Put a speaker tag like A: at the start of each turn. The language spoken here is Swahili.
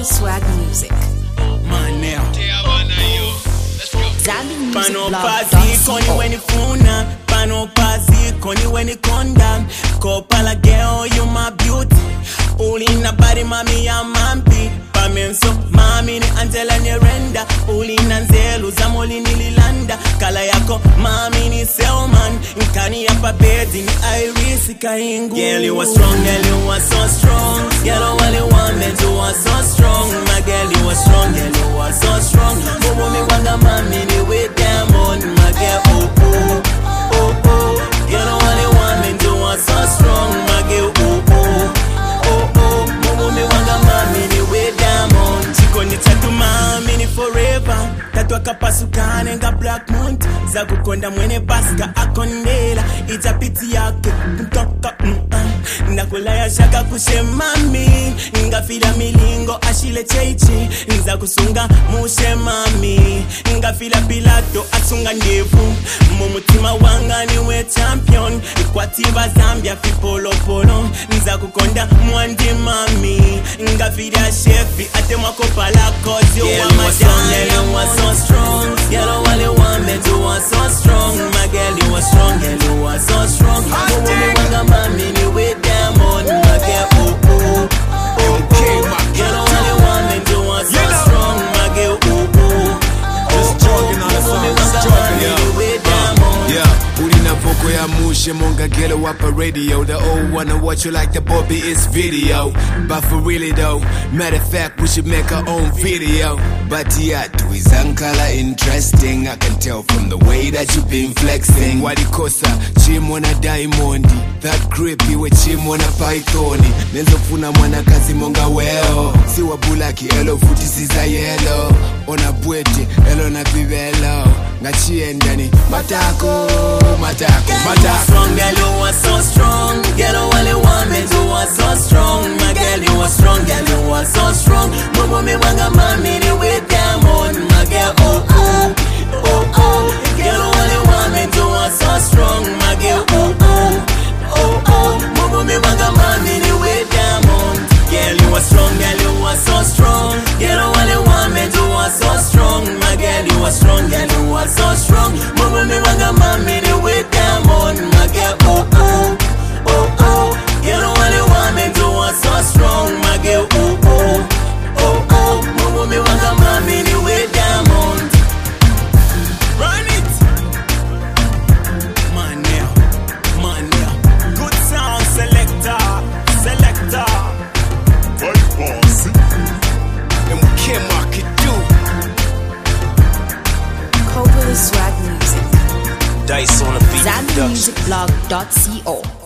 A: Cobble Swag Music.
B: Man now.
A: Pano
B: pazi koni weni funa, pano pazi koni weni konda. Kopala girl, you my beauty. Ulina body mami ya mampi. Pamenso mami ni Angela Nyerenda. Ulina nzelu za moli nililanda. Kala yako mami ni Selman. Nkani ya papedi ni Iris kaingu. Girl you are strong, girl you are so strong. Girl I really want me to are so strong. My girl you are strong, girl you are so strong. Mumu mi wanga mami ni with them on. My girl oh oh oh oh. Girl I really want me to are so strong. My girl oh oh oh oh. Mumu mi wanga mami ni with them on. Chiko ni chatu mami ni forever. Tatu akapasukane nga Black Mount. Za kukonda mwene baska akondela. Itapiti yake mtoka nakula ya shaka kushe mami. Nga fila milingo ashile chechi. Nza kusunga mushe mami. Nga fila Pilato atsunga ndevu. Mumutima wanga niwe champion. Ikwatiba Zambia fi polo polo. Nza kukonda mwandi mami. Nga fila shefi ate mwako pala cause you are my darling. You are so strong. Girl I really want me to are so strong. My girl you are strong. Girl you are so strong. Mumu wanga mami ni with them on. My girl oh oh oh oh. Girl I really want me to are so strong. My girl oh oh oh oh. Mumu wanga mami ni with them on.
C: Yeah, ulina voko ya mushe monga gelo wapa radio. The old wanna watch you like the Bobby is video. But for really though, matter of fact we should make our own video. But yeah, do is ankala interesting. I can tell from the way that you've been flexing. Wadikosa, chimona diamondi. That creepy we chimona pythoni. Nenzofuna mwana kazi monga weo. Siwa bulaki elo futi siza yelo. Ona bwete, elo na bibelo. Ngachiendani, matako, matako, matako.
B: Strong girl, you are so strong. Girl, I really want me to are so strong. My girl, you are strong. Girl, you are so strong. Mumu mi wanga mami ni with them on. My girl, oh oh oh oh. Girl, I really want me to are so strong. My girl, oh oh oh oh. Mumu mi wanga mami ni with them on. Girl, you are strong. Girl, you are so strong. Girl, I really want me to are so strong. My girl, you are strong. Girl, you are so strong. Mumu mi wanga mami ni with them on. My girl, oh oh oh oh. Girl, I really want me to are so strong. My girl, oh oh oh oh. Mumu mi wanga mami ni with them on. Run it, man now. Good sound selector, selector.
D: Right boss.
C: And we can't mark it do.
A: Cobble Swag Music.
E: Dice on the beat.
A: ZambiaMusicBlog.co